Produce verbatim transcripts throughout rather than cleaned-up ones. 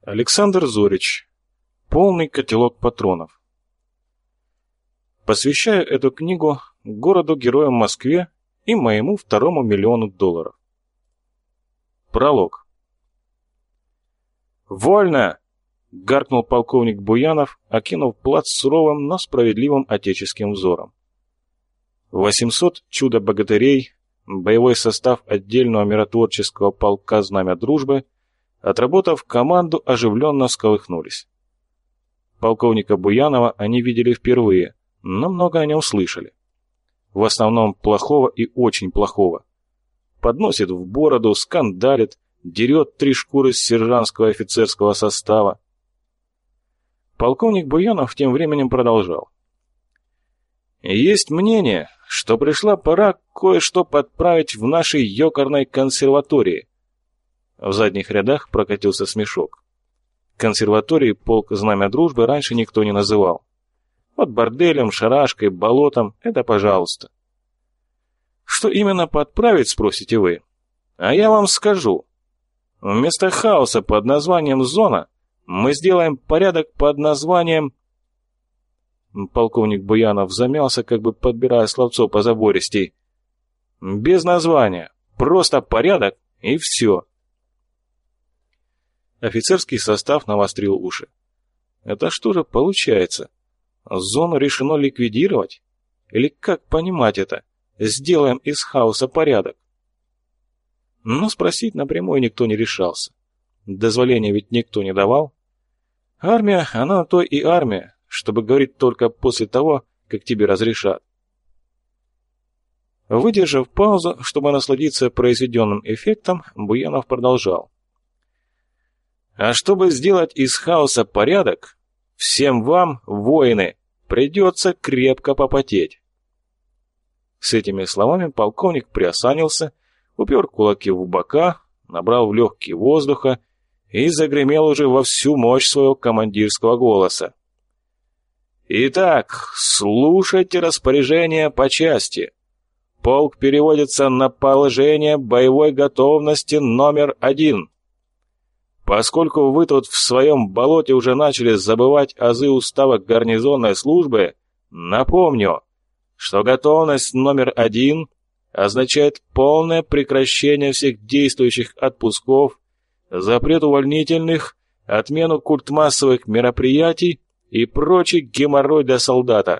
Александр Зорич. Полный котелок патронов. Посвящаю эту книгу городу-герою Москве и моему второму миллиону долларов. Пролог. «Вольно!» — гаркнул полковник Буянов, окинув плац суровым, но справедливым отеческим взором. восемьсот чудо-богатырей, боевой состав отдельного миротворческого полка «Знамя дружбы», отработав команду, оживленно всколыхнулись. Полковника Буянова они видели впервые, но много о нем слышали. В основном плохого и очень плохого. Подносит в бороду, скандалит, дерет три шкуры с сержантского и офицерского состава. Полковник Буянов тем временем продолжал. Есть мнение, что пришла пора кое-что подправить в нашей ёкарной консерватории. В задних рядах прокатился смешок. Консерваторией полк «Знамя дружбы» раньше никто не называл. Вот борделем, шарашкой, болотом — это пожалуйста. Что именно подправить, спросите вы? А я вам скажу. Вместо хаоса под названием «Зона» мы сделаем порядок под названием... Полковник Буянов замялся, как бы подбирая словцо позабористей. Без названия. Просто порядок и все. Офицерский состав навострил уши. Это что же получается? Зону решено ликвидировать? Или как понимать это? Сделаем из хаоса порядок. Но спросить напрямую никто не решался. Дозволения ведь никто не давал. Армия, она на то и армия, чтобы говорить только после того, как тебе разрешат. Выдержав паузу, чтобы насладиться произведенным эффектом, Буянов продолжал. А чтобы сделать из хаоса порядок, всем вам, воины, придется крепко попотеть. С этими словами полковник приосанился, упер кулаки в бока, набрал в легкие воздуха и загремел уже во всю мощь своего командирского голоса. Итак, слушайте распоряжение по части. Полк переводится на положение боевой готовности номер один. Поскольку вы тут в своем болоте уже начали забывать азы устава гарнизонной службы, напомню, что готовность номер один означает полное прекращение всех действующих отпусков, запрет увольнительных, отмену культмассовых мероприятий и прочий геморрой для солдата.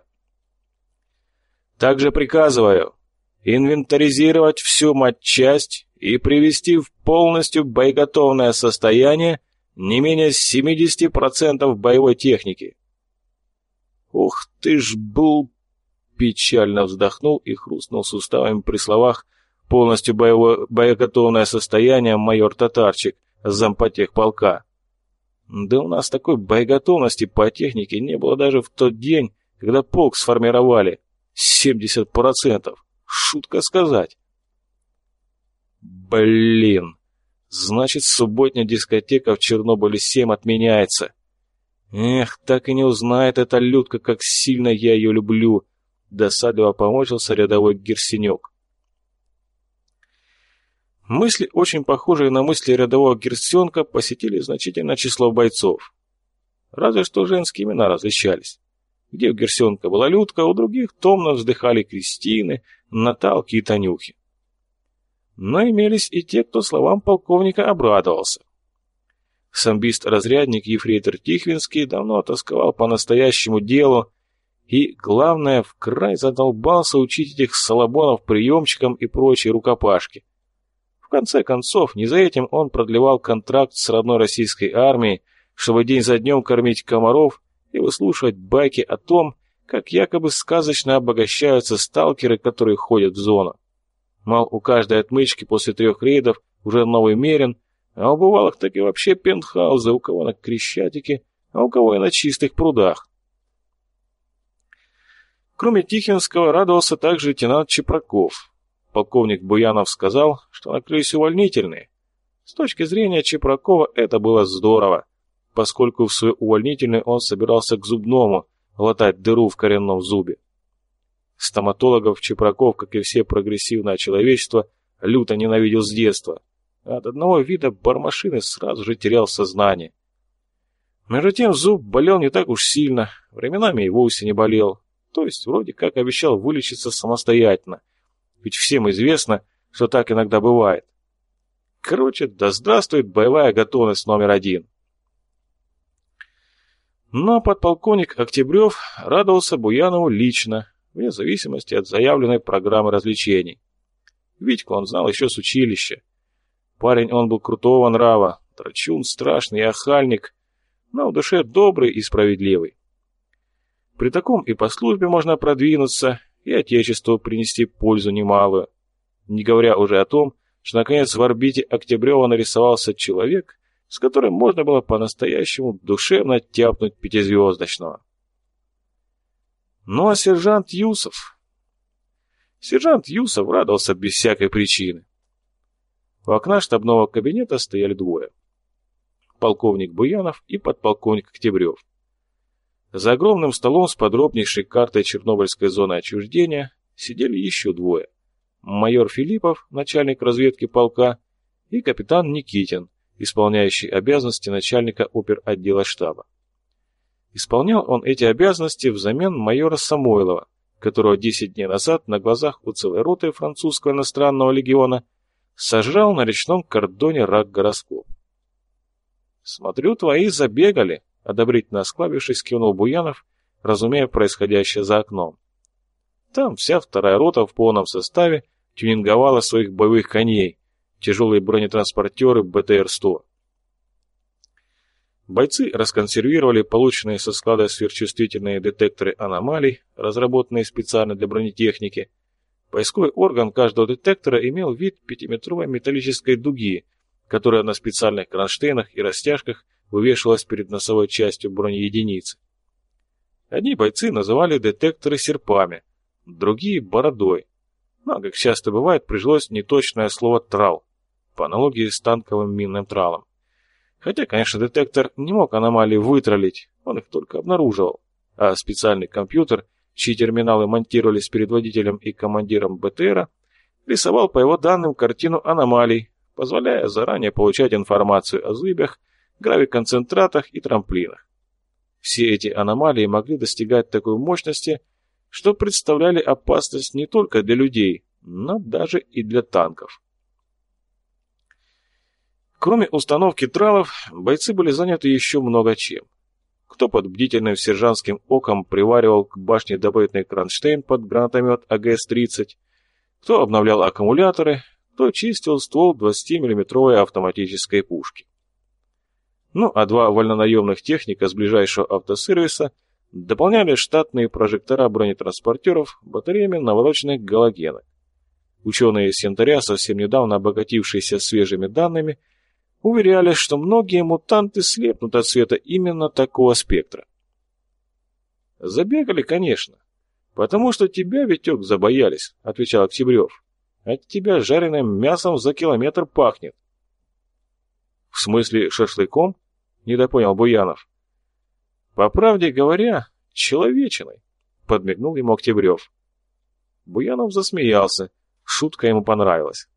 Также приказываю инвентаризировать всю матчасть и привести в полностью боеготовное состояние не менее семьдесят процентов боевой техники. Ух ты ж был... Печально вздохнул и хрустнул суставами при словах «полностью боевое, боеготовное состояние» майор Татарчик, зампотех полка. Да у нас такой боеготовности по технике не было даже в тот день, когда полк сформировали. семьдесят процентов. Шутка сказать. Блин. Значит, субботняя дискотека в Чернобыле семь отменяется. Эх, так и не узнает эта Людка, как сильно я ее люблю. Досадливо поморщился рядовой Герсенек. Мысли, очень похожие на мысли рядового Герсенка, посетили значительное число бойцов. Разве что женские имена различались. Где у Герсенка была Людка, у других томно вздыхали Кристины, Наталки и Танюхи. Но имелись и те, кто словам полковника обрадовался. Самбист-разрядник ефрейтор Тихвинский давно тосковал по настоящему делу и, главное, вкрай задолбался учить этих салабонов приемчикам и прочей рукопашки. В конце концов, не за этим он продлевал контракт с родной российской армией, чтобы день за днем кормить комаров и выслушивать байки о том, как якобы сказочно обогащаются сталкеры, которые ходят в зону. Мол, у каждой отмычки после трех рейдов уже новый мерин, а у бывалых так и вообще пентхаузы, у кого на Крещатике, а у кого и на чистых прудах. Кроме Тихвинского радовался также лейтенант Чепраков. Полковник Буянов сказал, что накрылись увольнительные. С точки зрения Чепракова это было здорово, поскольку в свой увольнительный он собирался к зубному латать дыру в коренном зубе. Стоматологов Чепраков, как и все прогрессивное человечество, люто ненавидел с детства. От одного вида бармашины сразу же терял сознание. Между тем зуб болел не так уж сильно, временами и вовсе не болел, то есть вроде как обещал вылечиться самостоятельно, ведь всем известно, что так иногда бывает. Короче, да здравствует боевая готовность номер один. Но подполковник Октябрев радовался Буянову лично, вне зависимости от заявленной программы развлечений. Витьку он знал еще с училища. Парень он был крутого нрава, драчун страшный и охальник, но в душе добрый и справедливый. При таком и по службе можно продвинуться, и отечеству принести пользу немалую. Не говоря уже о том, что наконец в орбите Октябрева нарисовался человек, с которым можно было по-настоящему душевно тяпнуть пятизвездочного. Ну а сержант Юсов... Сержант Юсов радовался без всякой причины. У окна штабного кабинета стояли двое. Полковник Буянов и подполковник Октябрев. За огромным столом с подробнейшей картой Чернобыльской зоны отчуждения сидели еще двое. Майор Филиппов, начальник разведки полка, и капитан Никитин, исполняющий обязанности начальника оперотдела штаба. Исполнял он эти обязанности взамен майора Самойлова, которого десять дней назад на глазах у целой роты французского иностранного легиона сожрал на речном кордоне рак-гороскоп. «Смотрю, твои забегали», — одобрительно осклабившись, кивнул Буянов, разумея происходящее за окном. Там вся вторая рота в полном составе тюнинговала своих боевых коней, тяжелые бронетранспортеры бэ тэ эр сто. Бойцы расконсервировали полученные со склада сверхчувствительные детекторы аномалий, разработанные специально для бронетехники. Поисковый орган каждого детектора имел вид пятиметровой металлической дуги, которая на специальных кронштейнах и растяжках вывешивалась перед носовой частью бронеединицы. Одни бойцы называли детекторы серпами, другие — бородой. Но, как часто бывает, прижилось неточное слово «трал», по аналогии с танковым минным тралом. Хотя, конечно, детектор не мог аномалии вытралить, он их только обнаруживал, а специальный компьютер, чьи терминалы монтировались перед водителем и командиром бэ тэ эра, рисовал по его данным картину аномалий, позволяя заранее получать информацию о зыбях, гравиконцентратах и трамплинах. Все эти аномалии могли достигать такой мощности, что представляли опасность не только для людей, но даже и для танков. Кроме установки тралов, бойцы были заняты еще много чем. Кто под бдительным сержантским оком приваривал к башне добытный кронштейн под гранатомет а гэ эс тридцать, кто обновлял аккумуляторы, кто чистил ствол двадцатимиллиметровой автоматической пушки. Ну а два вольнонаемных техника с ближайшего автосервиса дополняли штатные прожектора бронетранспортеров батареями навороченных галогенок. Ученые из Янтаря, совсем недавно обогатившиеся свежими данными, уверяли, что многие мутанты слепнут от света именно такого спектра. «Забегали, конечно. Потому что тебя, Витек, забоялись», — отвечал Октябрев. «От тебя жареным мясом за километр пахнет». «В смысле шашлыком?» — недопонял Буянов. «По правде говоря, человечиной», — подмигнул ему Октябрев. Буянов засмеялся, шутка ему понравилась.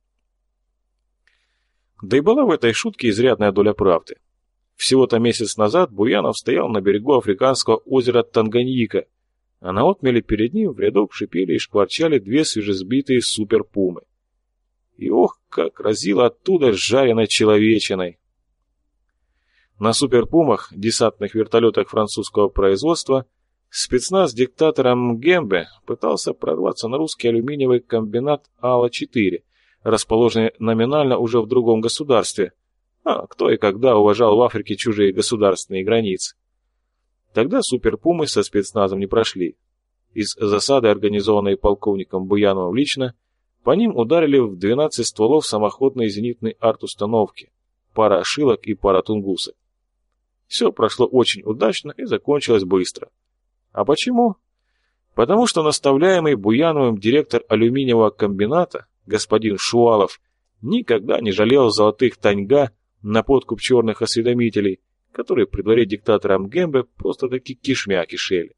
Да и была в этой шутке изрядная доля правды. Всего-то месяц назад Буянов стоял на берегу африканского озера Танганьика, а на отмеле перед ним в рядок шипели и шкварчали две свежесбитые суперпумы. И ох, как разило оттуда жареной человечиной! На суперпумах, десантных вертолетах французского производства, спецназ диктатора Мгембе пытался прорваться на русский алюминиевый комбинат Ала четыре, расположенный номинально уже в другом государстве, а кто и когда уважал в Африке чужие государственные границы. Тогда суперпумы со спецназом не прошли. Из засады, организованной полковником Буяновым лично, по ним ударили в двенадцать стволов самоходной зенитной арт-установки, пара шилок и пара тунгусов. Все прошло очень удачно и закончилось быстро. А почему? Потому что наставляемый Буяновым директор алюминиевого комбината, господин Шуалов, никогда не жалел золотых таньга на подкуп черных осведомителей, которые при дворе диктатора Мгембе просто-таки кишмя кишели.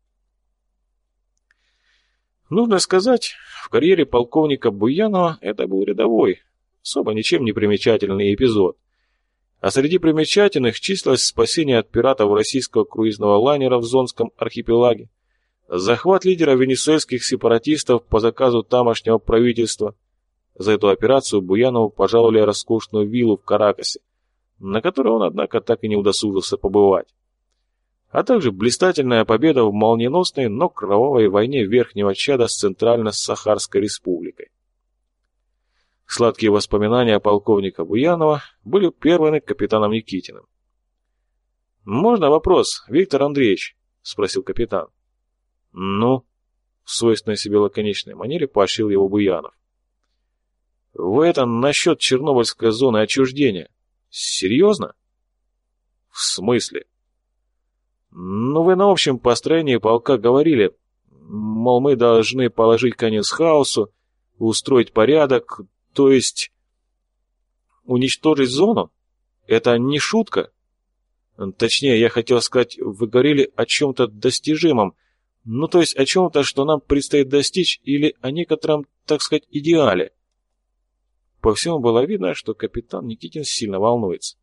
Нужно сказать, в карьере полковника Буянова это был рядовой, особо ничем не примечательный эпизод. А среди примечательных числилось спасение от пиратов российского круизного лайнера в Зонском архипелаге, захват лидера венесуэльских сепаратистов по заказу тамошнего правительства. За эту операцию Буянову пожаловали роскошную виллу в Каракасе, на которой он, однако, так и не удосужился побывать. А также блистательная победа в молниеносной, но кровавой войне Верхнего Чада с Центрально-Сахарской республикой. Сладкие воспоминания полковника Буянова были прерваны капитаном Никитиным. «Можно вопрос, Виктор Андреевич?» — спросил капитан. «Ну?» — в свойственной себе лаконичной манере поощрил его Буянов. «Вы это насчет Чернобыльской зоны отчуждения. Серьезно?» «В смысле?» «Ну, вы на общем построении полка говорили, мол, мы должны положить конец хаосу, устроить порядок, то есть уничтожить зону? Это не шутка? Точнее, я хотел сказать, вы говорили о чем-то достижимом, ну, то есть о чем-то, что нам предстоит достичь, или о некотором, так сказать, идеале». По всему было видно, что капитан Никитин сильно волнуется.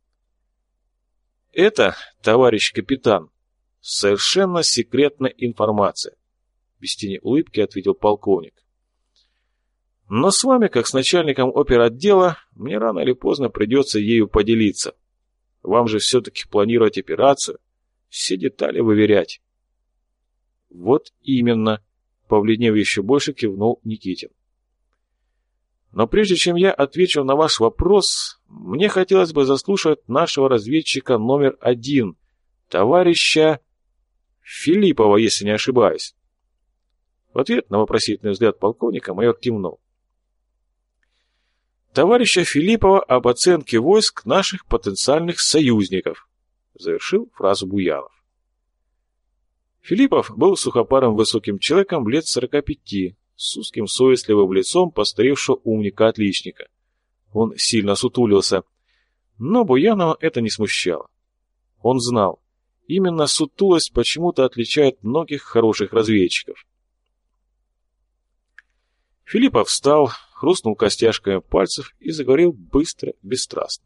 «Это, товарищ капитан, совершенно секретная информация», — без тени улыбки ответил полковник. «Но с вами, как с начальником оперотдела, мне рано или поздно придется ею поделиться. Вам же все-таки планировать операцию, все детали выверять». «Вот именно», — побледнев еще больше, кивнул Никитин. «Но прежде чем я отвечу на ваш вопрос, мне хотелось бы заслушать нашего разведчика номер один, товарища Филиппова, если не ошибаюсь». В ответ на вопросительный взгляд полковника майор кивнул. «Товарища Филиппова об оценке войск наших потенциальных союзников», — завершил фразу Буянов. Филиппов был сухопарым высоким человеком лет сорока пяти, с узким совестливым лицом постаревшего умника-отличника. Он сильно сутулился, но Буянова это не смущало. Он знал, именно сутулость почему-то отличает многих хороших разведчиков. Филиппов встал, хрустнул костяшками пальцев и заговорил быстро, бесстрастно.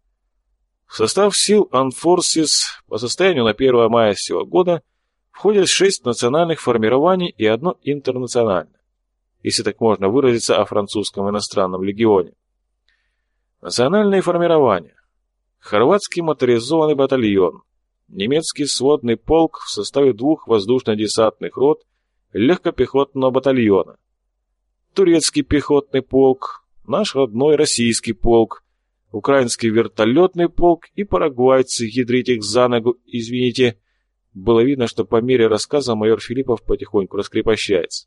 В состав сил Анфорсис по состоянию на первое мая сего года входят шесть национальных формирований и одно интернациональное, если так можно выразиться о французском иностранном легионе. Национальные формирования. Хорватский моторизованный батальон, немецкий сводный полк в составе двух воздушно-десантных рот легкопехотного батальона, турецкий пехотный полк, наш родной российский полк, украинский вертолетный полк и парагвайцы, ядрить их за ногу, извините. Было видно, что по мере рассказа майор Филиппов потихоньку раскрепощается.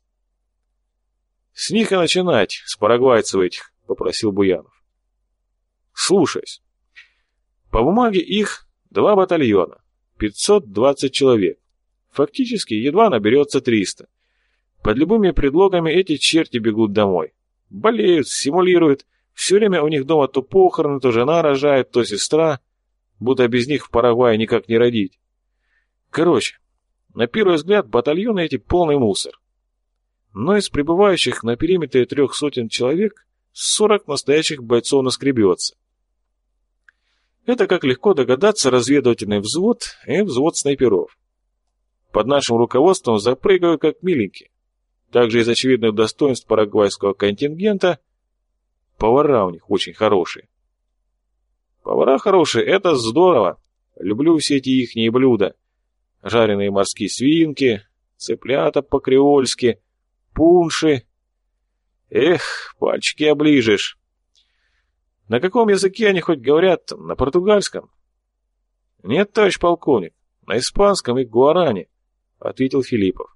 «С них и начинать, с парагвайцев этих», — попросил Буянов. «Слушаюсь. По бумаге их два батальона, пятьсот двадцать человек. Фактически едва наберется триста. Под любыми предлогами эти черти бегут домой. Болеют, симулируют. Все время у них дома то похороны, то жена рожает, то сестра. Будто без них в Парагвае никак не родить. Короче, на первый взгляд батальоны эти полный мусор. Но из пребывающих на периметре трех сотен человек сорок настоящих бойцов наскребется. Это, как легко догадаться, разведывательный взвод и взвод снайперов. Под нашим руководством запрыгают как миленькие. Также из очевидных достоинств парагвайского контингента повара у них очень хорошие. Повара хорошие — это здорово. Люблю все эти ихние блюда. Жареные морские свинки, цыплята по-креольски, пунши. Эх, пальчики оближешь. На каком языке они хоть говорят? На португальском? Нет, товарищ полковник, на испанском и гуарани, ответил Филиппов.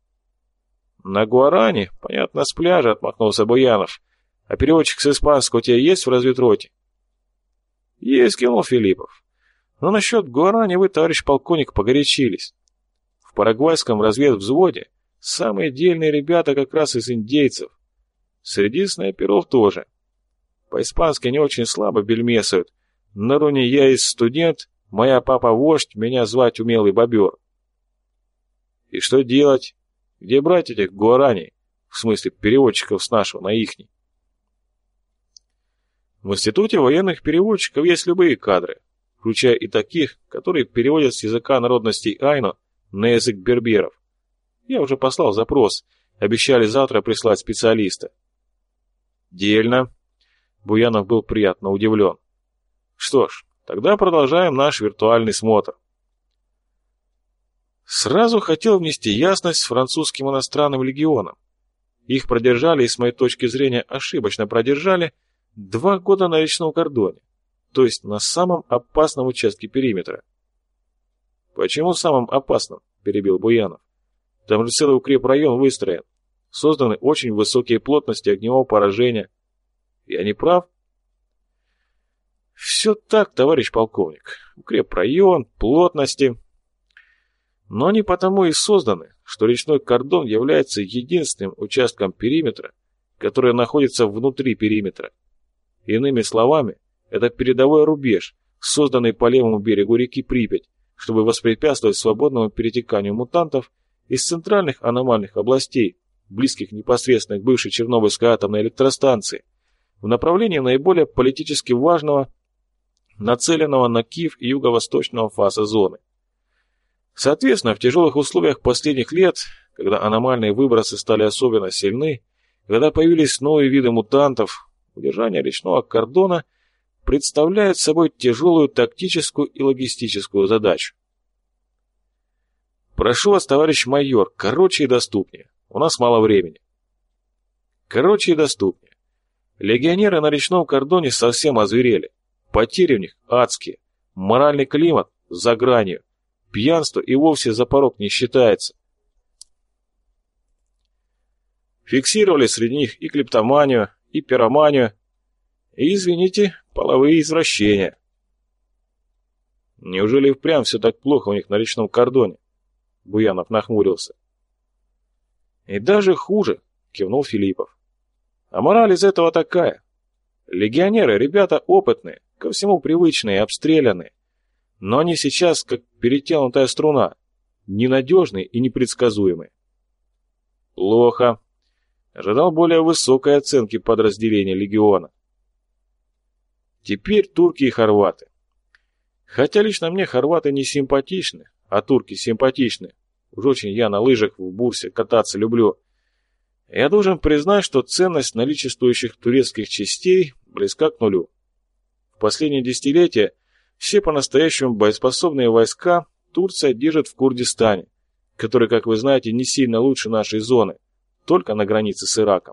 На гуарани, понятно, с пляжа, отмахнулся Буянов. А переводчик с испанского у тебя есть в разведроте? Есть, кивнул Филиппов. Но насчет гуарани вы, товарищ полковник, погорячились. В парагвайском разведвзводе самые дельные ребята как раз из индейцев. Среди снайперов тоже. По-испански не очень слабо бельмесают. На руне я из студент, моя папа вождь, меня звать умелый бобер. И что делать? Где брать этих гуарани? В смысле переводчиков с нашего на ихний? В Институте военных переводчиков есть любые кадры, включая и таких, которые переводят с языка народностей айну на язык берберов. Я уже послал запрос, обещали завтра прислать специалиста. Дельно. Буянов был приятно удивлен. Что ж, тогда продолжаем наш виртуальный смотр. Сразу хотел внести ясность с французским иностранным легионом. Их продержали, и с моей точки зрения ошибочно продержали, два года на речном кордоне, то есть на самом опасном участке периметра. «Почему самым опасным?» – перебил Буянов. «Там же целый укрепрайон выстроен, созданы очень высокие плотности огневого поражения. Я не прав?» «Все так, товарищ полковник. Укрепрайон, плотности. Но они потому и созданы, что речной кордон является единственным участком периметра, который находится внутри периметра. Иными словами, это передовой рубеж, созданный по левому берегу реки Припять, чтобы воспрепятствовать свободному перетеканию мутантов из центральных аномальных областей, близких непосредственно к бывшей Чернобыльской атомной электростанции, в направлении наиболее политически важного, нацеленного на Киев и юго-восточного фаса зоны. Соответственно, в тяжелых условиях последних лет, когда аномальные выбросы стали особенно сильны, когда появились новые виды мутантов, удержание речного кордона представляет собой тяжелую тактическую и логистическую задачу. Прошу вас, товарищ майор, короче и доступнее. У нас мало времени. Короче и доступнее. Легионеры на речном кордоне совсем озверели. Потери у них адские. Моральный климат за гранью. Пьянство и вовсе за порог не считается. Фиксировали среди них и клептоманию, и пироманию, и, извините, половые извращения. Неужели впрямь все так плохо у них на речном кордоне? Буянов нахмурился. И даже хуже, кивнул Филиппов. А мораль из этого такая. Легионеры, ребята опытные, ко всему привычные, обстрелянные. Но они сейчас как перетянутая струна, ненадежные и непредсказуемые. Плохо. Ожидал более высокой оценки подразделения легиона. Теперь турки и хорваты. Хотя лично мне хорваты не симпатичны, а турки симпатичны. Уж очень я на лыжах в бурсе кататься люблю. Я должен признать, что ценность наличествующих турецких частей близка к нулю. В последние десятилетия все по-настоящему боеспособные войска Турция держит в Курдистане, который, как вы знаете, не сильно лучше нашей зоны, только на границе с Ираком.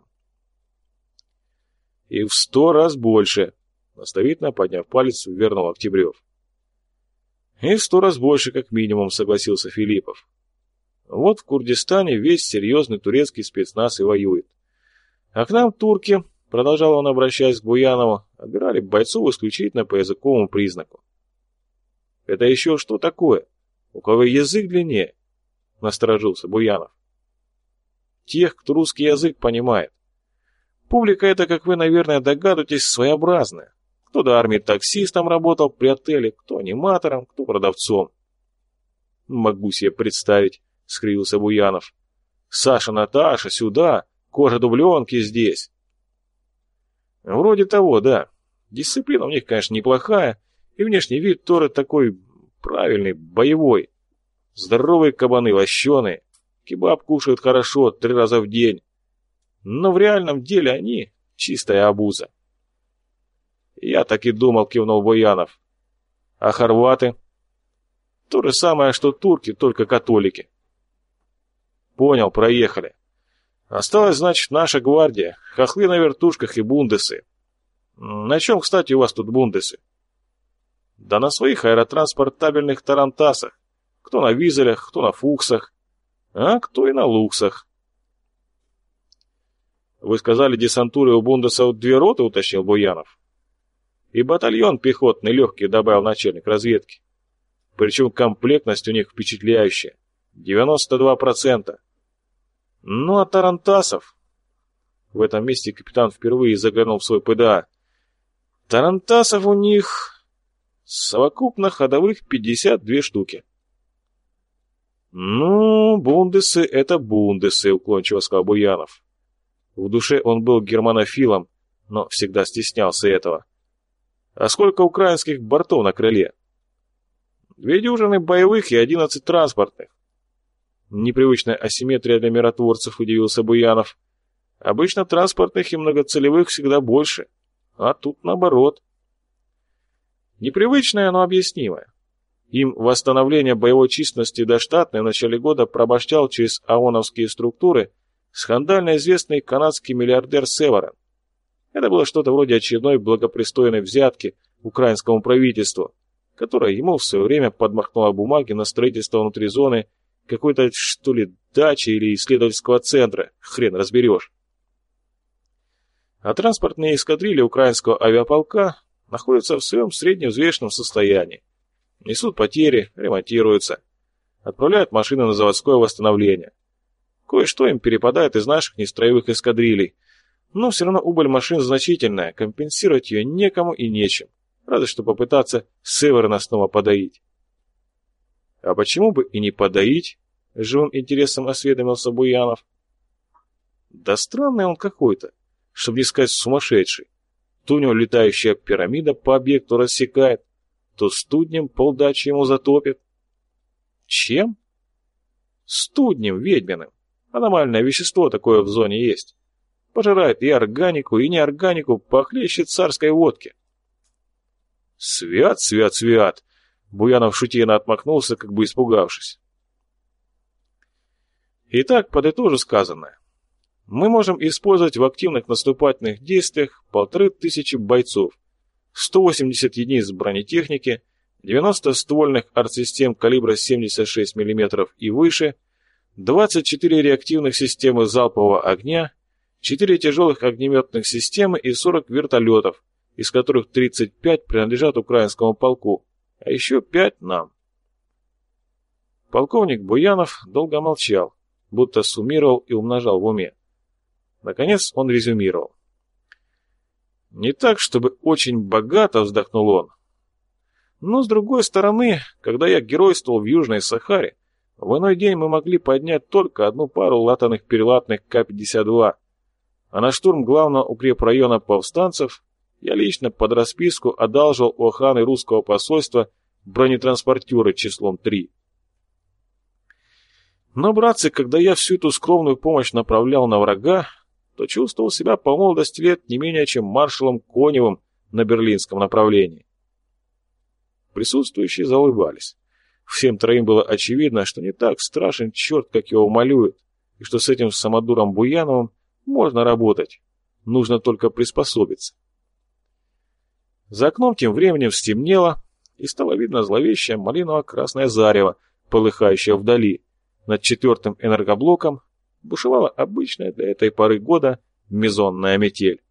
И в сто раз больше, наставительно подняв палец, вернул Октябрев. И в сто раз больше, как минимум, согласился Филиппов. Вот в Курдистане весь серьезный турецкий спецназ и воюет. А к нам турки, продолжал он, обращаясь к Буянову, отбирали бойцов исключительно по языковому признаку. Это еще что такое? У кого язык длиннее? Насторожился Буянов. Тех, кто русский язык понимает. Публика это, как вы, наверное, догадываетесь, своеобразная. Кто до армии таксистом работал при отеле, кто аниматором, кто продавцом. Могу себе представить, скривился Буянов. Саша, Наташа, сюда, кожа дубленки здесь. Вроде того, да. Дисциплина у них, конечно, неплохая, и внешний вид тоже такой правильный, боевой. Здоровые кабаны, лощеные. Кебаб кушают хорошо, три раза в день. Но в реальном деле они чистая обуза. Я так и думал, кивнул Буянов. А хорваты? То же самое, что турки, только католики. Понял, проехали. Осталась, значит, наша гвардия, хохлы на вертушках и бундесы. На чем, кстати, у вас тут бундесы? Да на своих аэротранспортабельных тарантасах. Кто на визелях, кто на фуксах, а кто и на луксах. Вы сказали, десантуры у бундесов две роты, уточнил Буянов. И батальон пехотный легкий, добавил начальник разведки. Причем комплектность у них впечатляющая. девяносто два процента. Ну а тарантасов... В этом месте капитан впервые заглянул в свой ПДА. Тарантасов у них... совокупно ходовых пятьдесят две штуки. «Ну, бундесы — это бундесы», — уклончиво сказал Буянов. В душе он был германофилом, но всегда стеснялся этого. А сколько украинских бортов на крыле? Две дюжины боевых и одиннадцать транспортных. Непривычная асимметрия для миротворцев, удивился Буянов. Обычно транспортных и многоцелевых всегда больше, а тут наоборот. Непривычная, но объяснимая. Им восстановление боевой численности до штатной в начале года пробощал через ООНовские структуры скандально известный канадский миллиардер Северен. Это было что-то вроде очередной благопристойной взятки украинскому правительству, которое ему в свое время подмахнуло бумаги на строительство внутри зоны какой-то, что ли, дачи или исследовательского центра, хрен разберешь. А транспортные эскадрильи украинского авиаполка находятся в своем средневзвешенном состоянии. Несут потери, ремонтируются, отправляют машины на заводское восстановление. Кое-что им перепадает из наших нестроевых эскадрилей, но все равно убыль машин значительная, компенсировать ее некому и нечем, разве что попытаться Северна снова подоить. А почему бы и не подоить? С живым интересом осведомился Буянов. Да странный он какой-то, чтобы не сказать сумасшедший. То у него летающая пирамида по объекту рассекает, то студнем полдачи ему затопит. Чем? Студнем ведьминым. Аномальное вещество такое в зоне есть. Пожирает и органику, и неорганику похлеще царской водки. Свят, свят, свят! Буянов шутейно отмахнулся, как бы испугавшись. Итак, подытожу сказанное. Мы можем использовать в активных наступательных действиях полторы тысячи бойцов, сто восемьдесят единиц бронетехники, девяносто ствольных артсистем калибра семьдесят шесть миллиметров и выше, двадцать четыре реактивных системы залпового огня, четыре тяжелых огнеметных системы и сорок вертолетов, из которых тридцать пять принадлежат украинскому полку, а еще пять нам. Полковник Буянов долго молчал, будто суммировал и умножал в уме. Наконец он резюмировал. «Не так, чтобы очень богато», — вздохнул он. «Но, с другой стороны, когда я геройствовал в Южной Сахаре, в иной день мы могли поднять только одну пару латаных-перелатных К пятьдесят два, а на штурм главного укрепрайона повстанцев я лично под расписку одалживал у охраны русского посольства бронетранспортеры числом три. Но, братцы, когда я всю эту скромную помощь направлял на врага, то чувствовал себя по молодости лет не менее чем маршалом Коневым на берлинском направлении». Присутствующие заулыбались. Всем троим было очевидно, что не так страшен черт, как его малюют, и что с этим самодуром Буяновым можно работать, нужно только приспособиться. За окном тем временем стемнело, и стало видно зловещее малиново-красное зарево, полыхающее вдали. Над четвертым энергоблоком бушевала обычная для этой поры года мезонная метель.